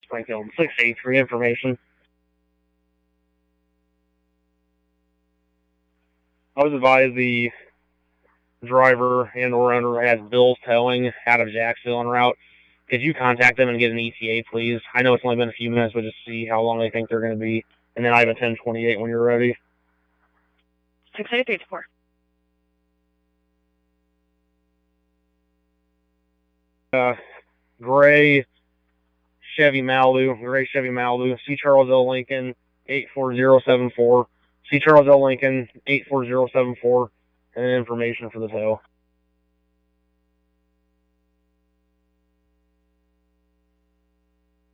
Springfield 683 information. I was advised the driver and or owner has bills towing out of Jacksonville en route. Could you contact them and get an ETA, please? I know it's only been a few minutes, but just see how long they think they're going to be. And then I have a 1028 when you're ready. 683-4. Gray Chevy Malibu, C. Charles L. Lincoln, 84074. C. Charles L. Lincoln, 84074. And then information for the tow.